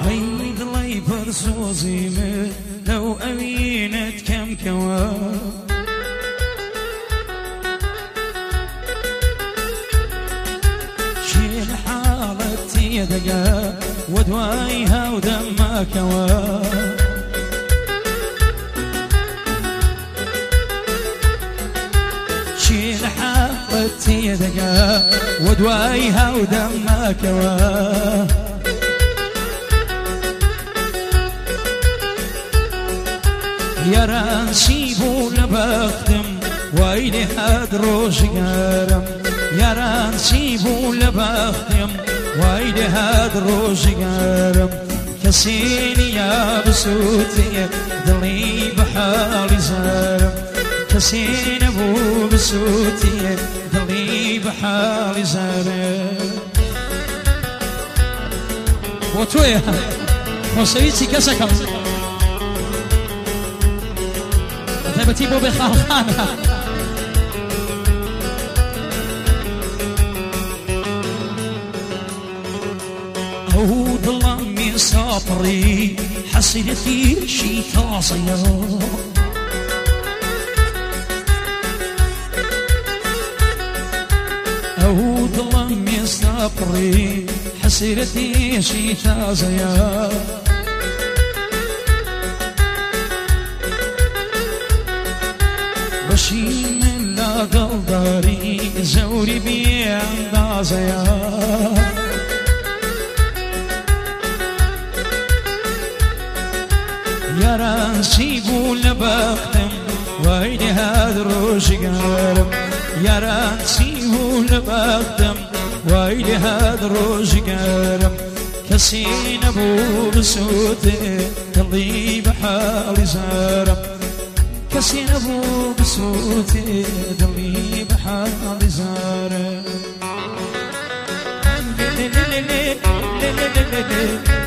غيد لي برسوزي من لو أمينت كم كوا شيل حالتي يدقا ودوايها ودمك كوا شيل حالتي يدقا ودوايها ودمك كوا يا رانسيبو لبختم ويلي هاد روش قارم يا رانسيبو لبختم ويلي هاد روش قارم كسيني يا بسوتي دلي بحالي زارم كسين ابو بسوتي دلي بحالي زارم وتويا وسويتي كسكم تبتي بو بخالخانة عود الله من صبري حصلتي شي ثاصية عود الله من صبري حصلتي شي ثاصية بشي من لا قلداري زوري بأندازيا يا راسي قول بختم ويلي هاد روش قارم يا راسي قول بختم ويلي هاد روش قارم كسين ابو بسوتي قلبي بحالي زارم كسين ابو بسوتي دلي بحالي زارم